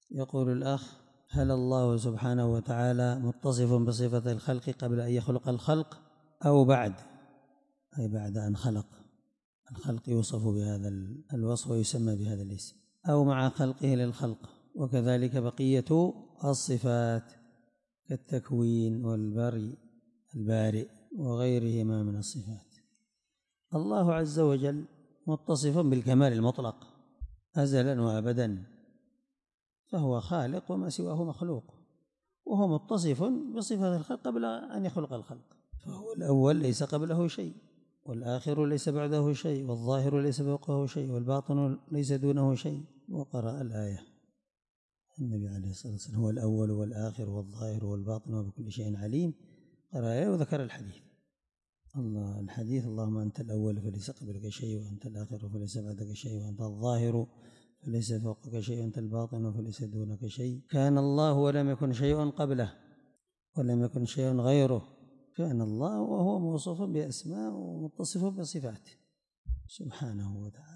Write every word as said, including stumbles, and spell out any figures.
يقول الأخ: هل الله سبحانه وتعالى متصف بصفة الخلق قبل أن يخلق الخلق أو بعد؟ أي بعد أن خلق الخلق يوصف بهذا الوصف ويسمى بهذا الاسم، أو مع خلقه للخلق. وكذلك بقية الصفات كالتكوين والبري البارئ وغيرهما من الصفات. الله عز وجل متصف بالكمال المطلق أزلا وأبدا، فهو خالق وما سواه مخلوق، وهو متصف بصفة الخلق قبل أن يخلق الخلق، فهو الأول ليس قبله شيء، والآخر ليس بعده شيء، والظاهر ليس فوقه شيء، والباطن ليس دونه شيء. وقرأ الآية النبي عليه الصلاة والسلام: هو الأول والآخر والظاهر والباطن وبكل شيء عليم. قرأ الآية وذكر الحديث. الله الحديث: اللهم أنت الأول فليس قبلك شيء، وأنت الآخر فليس بعدك شيء، وأنت الظاهر فليس فوقك شيء، وأنت الباطن فليس دونك شيء. كان الله ولم يكن شيء قبله ولم يكن شيء غيره، كان الله وهو موصوف بأسماء ومتصف بصفات سبحانه وتعالى.